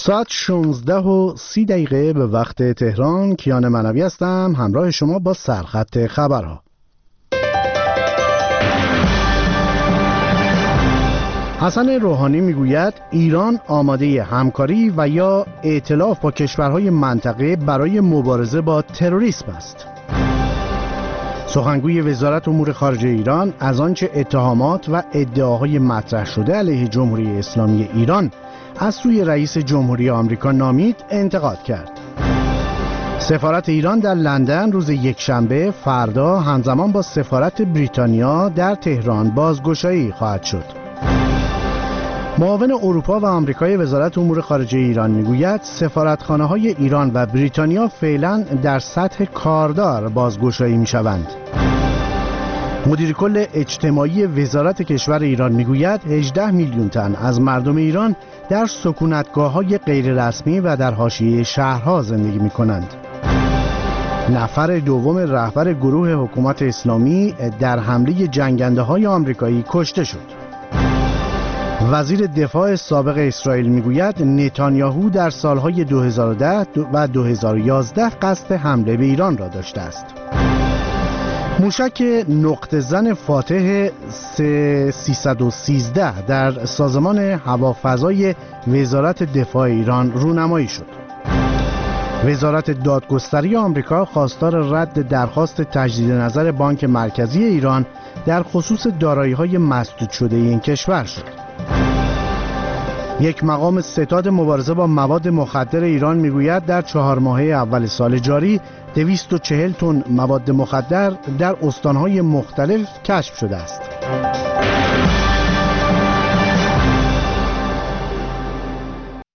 ساعت 16:30 به وقت تهران. کیان منوی هستم، همراه شما با سرخط خبرها. حسن روحانی میگوید ایران آماده همکاری و یا ائتلاف با کشورهای منطقه برای مبارزه با تروریسم است. سخنگوی وزارت امور خارجه ایران از آنچه اتهامات و ادعاهای مطرح شده علیه جمهوری اسلامی ایران از سوی رئیس جمهوری آمریکا نامید انتقاد کرد. سفارت ایران در لندن روز یکشنبه فردا همزمان با سفارت بریتانیا در تهران بازگشایی خواهد شد. معاون اروپا و آمریکای وزارت امور خارجه ایران میگوید سفارتخانه‌های ایران و بریتانیا فعلا در سطح کاردار بازگشایی میشوند. مدیر کل اجتماعی وزارت کشور ایران میگوید 18 میلیون تن از مردم ایران در سکونتگاه‌های غیررسمی و در حاشیه شهرها زندگی می‌کنند. نفر دوم رهبر گروه حکومت اسلامی در حمله جنگنده‌های آمریکایی کشته شد. وزیر دفاع سابق اسرائیل میگوید نتانیاهو در سالهای 2010 و 2011 قصد حمله به ایران را داشته است. موشک نقطه زن فاتح 313 در سازمان هوافضای وزارت دفاع ایران رونمایی شد. وزارت دادگستری آمریکا خواستار رد درخواست تجدید نظر بانک مرکزی ایران در خصوص دارایی‌های مسدود شده این کشور شد. یک مقام ستاد مبارزه با مواد مخدر ایران میگوید در 4 ماهه اول سال جاری 240 تن مواد مخدر در استانهای مختلف کشف شده است.